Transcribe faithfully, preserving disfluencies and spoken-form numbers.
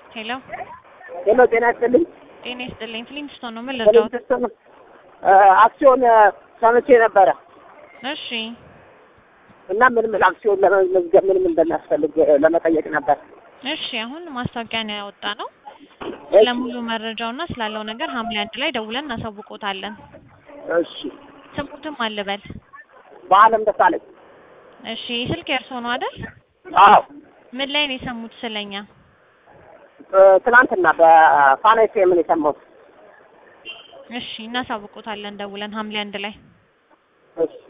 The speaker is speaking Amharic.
ሄሎ ሄሎ ጤና ይስጥልኝ። ጤና ይስጥልኝ። ፍሊንስቶን ነው ምን ልርዳዎት? አክሲዮን ሰምቼ ነበረ እሺ እና ምን ምን አክሲዮን ለመመዝገብ ምን ምን እንደሚያስፈልግ ለመጠየቅ ነበር። እሺ አሁን ማስታወቂያ ነው ያወጣ ነው። ለሙሉ መረጃውና ስላለው ነገር ሐምሌ አንድ ላይ ደውለን እናሳውቆታለን። እሺ ስሙትም አልበል። በአለም ደሳለኝ። እሺ ስልክ የእርሶ ነው አይደል? አዎ። ምን ላይ ነው የሰሙት ስለኛ? ትናንትና በፋና ኤፍኤም ነው የሰማሁት። እሺ እናሳውቆታለን ደውለን ሐምሌ አንድ ላይ። እሺ